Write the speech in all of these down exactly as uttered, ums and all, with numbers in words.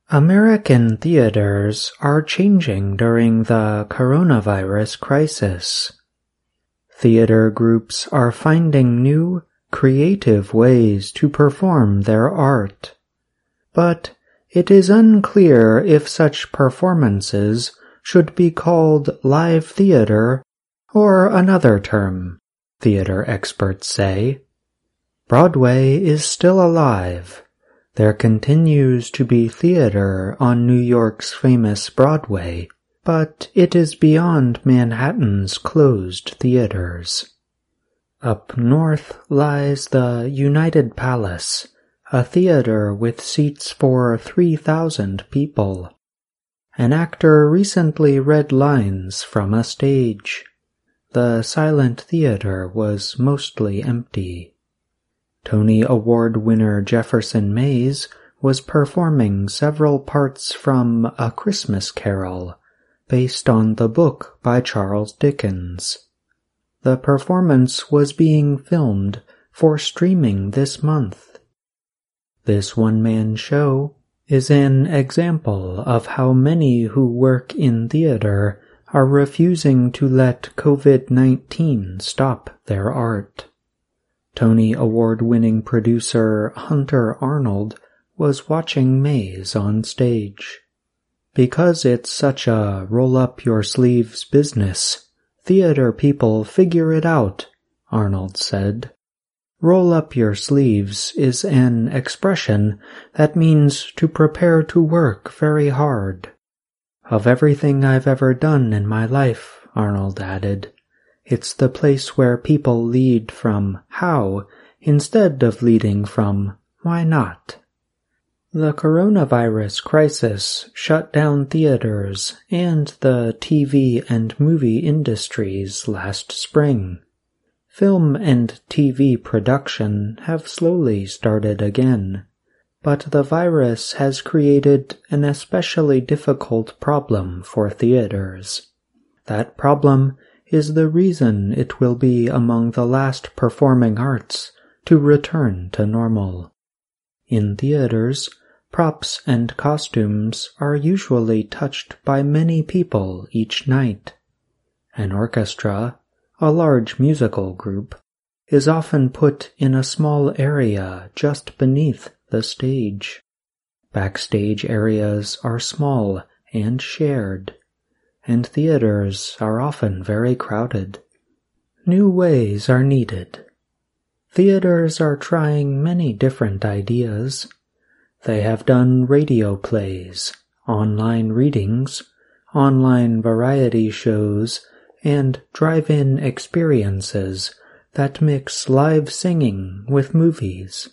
American theaters are changing during the coronavirus crisis. Theater groups are finding new, creative ways to perform their art. But it is unclear if such performances should be called live theater or another term, theater experts say. Broadway is still alive. There continues to be theater on New York's famous Broadway, but it is beyond Manhattan's closed theaters. Up north lies the United Palace, a theater with seats for three thousand people. An actor recently read lines from a stage. The silent theater was mostly empty. Tony Award winner Jefferson Mays was performing several parts from A Christmas Carol, based on the book by Charles Dickens. The performance was being filmed for streaming this month. This one-man show is an example of how many who work in theater are refusing to let COVID nineteen stop their art. Tony Award-winning producer Hunter Arnold was watching Mays on stage. Because it's such a roll-up-your-sleeves business, theater people figure it out, Arnold said. Roll up your sleeves is an expression that means to prepare to work very hard. Of everything I've ever done in my life, Arnold added, it's the place where people lead from how instead of leading from why not. The coronavirus crisis shut down theaters and the T V and movie industries last spring. Film and T V production have slowly started again, but the virus has created an especially difficult problem for theaters. That problem is the reason it will be among the last performing arts to return to normal. In theaters, props and costumes are usually touched by many people each night. An orchestra, a large musical group, is often put in a small area just beneath the stage. Backstage areas are small and shared, and theaters are often very crowded. New ways are needed. Theaters are trying many different ideas. They have done radio plays, online readings, online variety shows, and drive-in experiences that mix live singing with movies.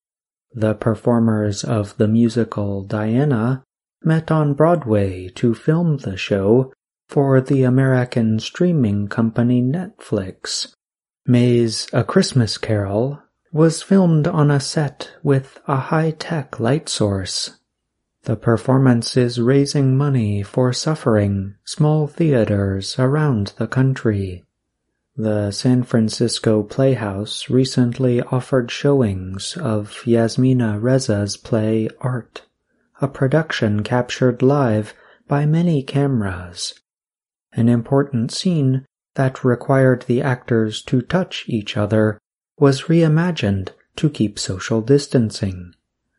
The performers of the musical Diana met on Broadway to film the show for the American streaming company Netflix. May's A Christmas Carol was filmed on a set with a high-tech light source. The performance is raising money for suffering small theaters around the country. The San Francisco Playhouse recently offered showings of Yasmina Reza's play Art, a production captured live by many cameras. An important scene that required the actors to touch each other was reimagined to keep social distancing.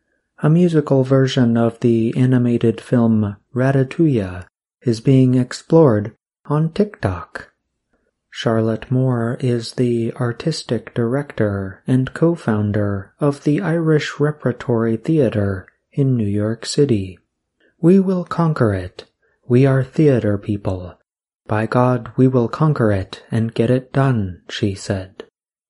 A musical version of the animated film Ratatouille is being explored on TikTok. Charlotte Moore is the artistic director and co-founder of the Irish Repertory Theatre in New York City. We will conquer it. We are theater people. By God, we will conquer it and get it done, she said.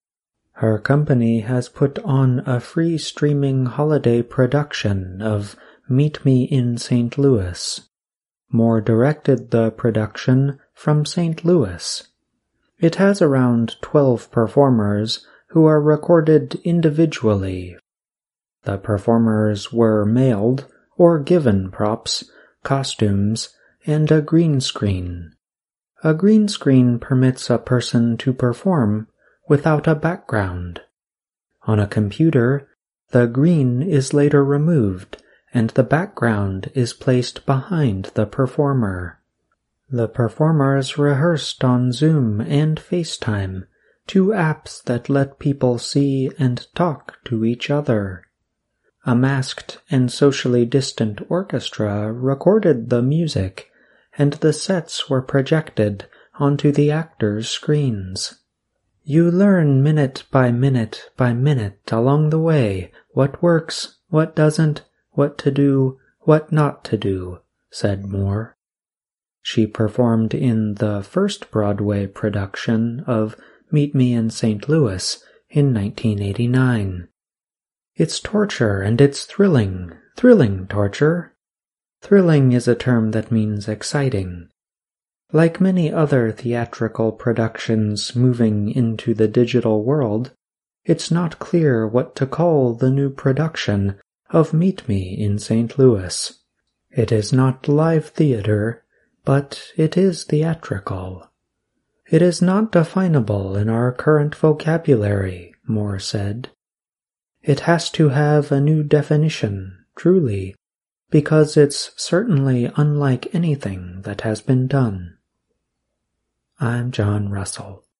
Her company has put on a free streaming holiday production of Meet Me in Saint Louis. Moore directed the production from Saint Louis. It has around twelve performers who are recorded individually. The performers were mailed or given props, costumes, and a green screen. A green screen permits a person to perform without a background. On a computer, the green is later removed and the background is placed behind the performer. The performers rehearsed on Zoom and FaceTime, two apps that let people see and talk to each other. A masked and socially distant orchestra recorded the music, and the sets were projected onto the actors' screens. You learn minute by minute by minute along the way what works, what doesn't, what to do, what not to do, said Moore. She performed in the first Broadway production of Meet Me in Saint Louis in nineteen eighty-nine. It's torture and it's thrilling, thrilling torture. Thrilling is a term that means exciting. Like many other theatrical productions moving into the digital world, it's not clear what to call the new production of Meet Me in Saint Louis. It is not live theater, but it is theatrical. It is not definable in our current vocabulary, Moore said. It has to have a new definition, truly, because it's certainly unlike anything that has been done. I'm John Russell.